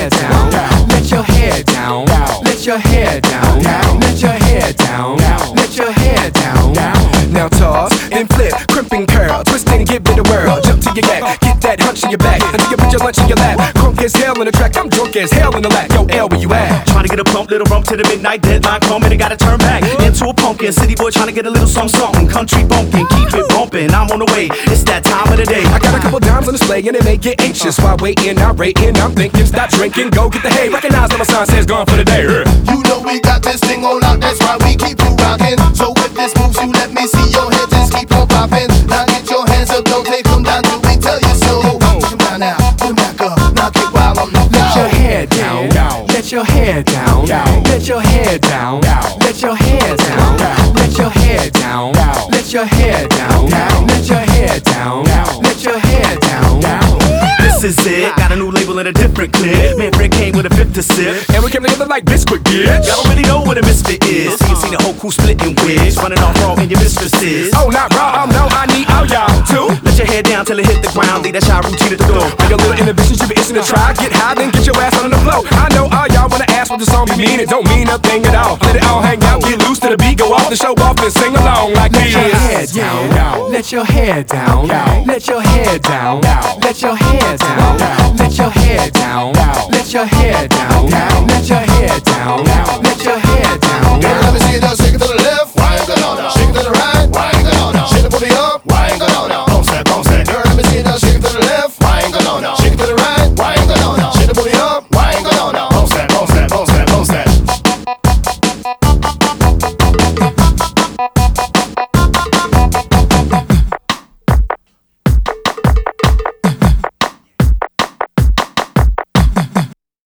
hair down. Let your hair down. Let your hair down. Let your hair down. Let your hair down. Now toss and flip, crimp and curl, twist and give it a whirl. Jump to your yak, get that hunch in your back, and you can put your lunch in your lap. Crunk as hell in the track, I'm drunk as hell in the lap. Yo, L, where you at? Trying to get a plump little rump to the midnight deadline coming and gotta turn back into a pumpkin. City boy trying to get a little something. Country bumpkin, keep it bumping. I'm on the way, it's that time of the day. I got a couple dimes on display and they make it anxious. While waiting, I'm rating, I'm thinking, stop drinking, go get the hay. Recognize when my sign says gone for the day. You know we got this thing on lock, that's why we keep you rockin'. So if this moves you, let me see your head, just keep on poppin'. Now get your hands up, don't take them down till we tell you so. Come down now, go back up, knock it while I'm low. Let your hair down, let your hair down, let your hair down, let your hair down, let your hair down, let your hair down, let your hair down, let your hair down. This is it, got a new label and a different clip. Man, Fred came with a fifth to sip, and we came together like biscuit, bitch. Y'all don't really know what a misfit is. You see the whole crew splitting wigs, running off raw and your mistresses. Oh, not raw, no, I need all y'all too. Let your head down till it hit the ground, leave that shot routine at the door. All your little inhibitions, you be itching to try. Get high, then get your ass on the floor. I know all y'all wanna ask what the song be mean. It don't mean nothing at all. Let it all hang out, get loose to the beat, go off the show off and sing along like this. Let your hair down, let your hair down, let your hair down, let your hair down, let your hair down, let your hair down, let your hair down, let your hair down. Let me see you now, shake it to the left.